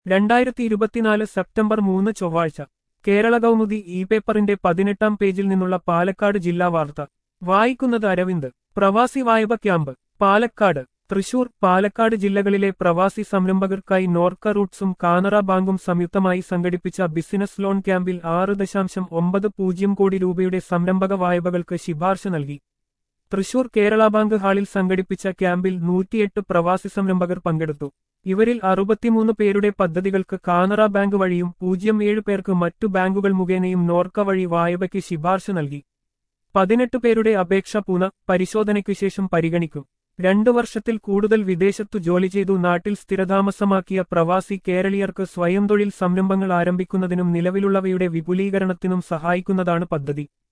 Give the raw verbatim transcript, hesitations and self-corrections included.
രണ്ടായിരത്തി ഇരുപത്തിനാല് സെപ്റ്റംബർ മൂന്ന് ചൊവ്വാഴ്ച കേരള കൗമുദി ഇ പേപ്പറിന്റെ പതിനെട്ടാം പേജിൽ നിന്നുള്ള പാലക്കാട് ജില്ലാ വാർത്ത വായിക്കുന്നത് അരവിന്ദ്. പ്രവാസി വായ്പ ക്യാമ്പ് പാലക്കാട്. തൃശൂർ, പാലക്കാട് ജില്ലകളിലെ പ്രവാസി സംരംഭകർക്കായി നോർക്ക റൂട്ട്സും കാനറ ബാങ്കും സംയുക്തമായി സംഘടിപ്പിച്ച ബിസിനസ് ലോൺ ക്യാമ്പിൽ ആറ് ദശാംശം ഒമ്പത് പൂജ്യം കോടി രൂപയുടെ സംരംഭക വായ്പകൾക്ക് ശുപാർശ നൽകി. തൃശൂർ കേരള ബാങ്ക് ഹാളിൽ സംഘടിപ്പിച്ച ക്യാമ്പിൽ നൂറ്റിയെട്ട് പ്രവാസി സംരംഭകർ പങ്കെടുത്തു. ഇവരിൽ അറുപത്തിമൂന്ന് പേരുടെ പദ്ധതികൾക്ക് കാനറ ബാങ്ക് വഴിയും പൂജ്യം ഏഴ് പേർക്ക് മറ്റു ബാങ്കുകൾ മുഖേനയും നോർക്ക വഴി വായ്പയ്ക്ക് ശുപാർശ നൽകി. പതിനെട്ട് പേരുടെ അപേക്ഷ പുനഃ പരിശോധനയ്ക്കു ശേഷം പരിഗണിക്കും. രണ്ടു വർഷത്തിൽ കൂടുതൽ വിദേശത്തു ജോലി ചെയ്തു നാട്ടിൽ സ്ഥിരതാമസമാക്കിയ പ്രവാസി കേരളീയർക്ക് സ്വയം തൊഴിൽ സംരംഭങ്ങൾ ആരംഭിക്കുന്നതിനും നിലവിലുള്ളവയുടെ വിപുലീകരണത്തിനും സഹായിക്കുന്നതാണ് പദ്ധതി.